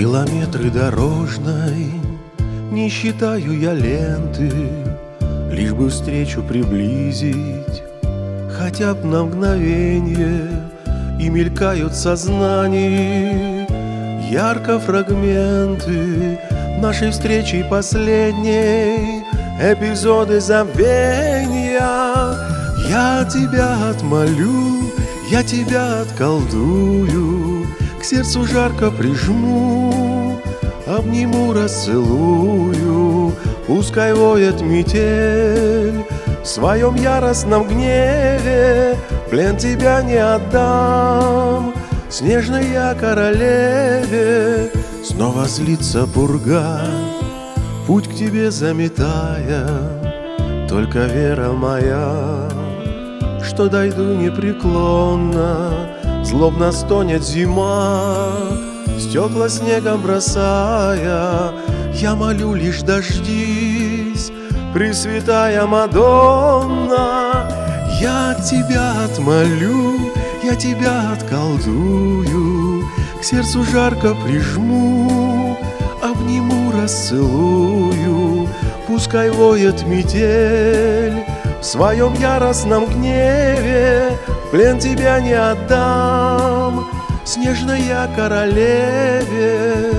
Километры дорожной не считаю я ленты, лишь бы встречу приблизить хотя б на мгновенье. И мелькают в сознании ярко фрагменты нашей встречи последней, эпизоды забвения. Я тебя отмолю, я тебя отколдую, к сердцу жарко прижму, обниму, расцелую. Пускай воет метель в своем яростном гневе, плен тебя не отдам снежной я королеве. Снова злится пурга, путь к тебе заметая, только вера моя, что дойду непреклонно. Злобно стонет зима, стекла снегом бросая. Я молю, лишь дождись, Пресвятая Мадонна. Я тебя отмолю, я тебя отколдую, к сердцу жарко прижму, обниму, расцелую. Пускай воет метель в своем яростном гневе, плен тебя не отдам снежной я королеве.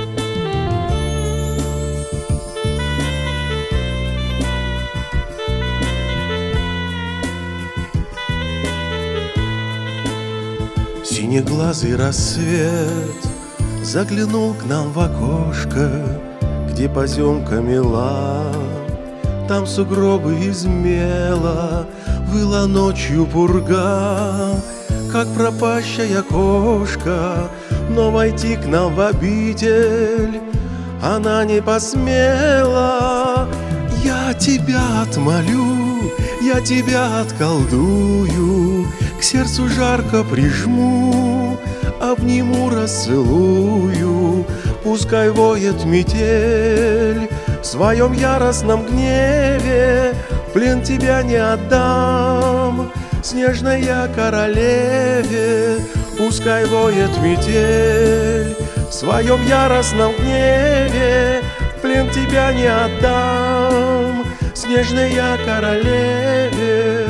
Синеглазый рассвет заглянул к нам в окошко, где поземка мела. Там сугробы из мела, выла ночью пурга, как пропащая кошка. Но войти к нам в обитель она не посмела. Я тебя отмолю, я тебя отколдую, к сердцу жарко прижму, обниму, расцелую. Пускай воет метель в своем яростном гневе, плен тебя не отдам снежной я королеве. Пускай воет метель в своем яростном гневе, плен тебя не отдам снежной я королеве.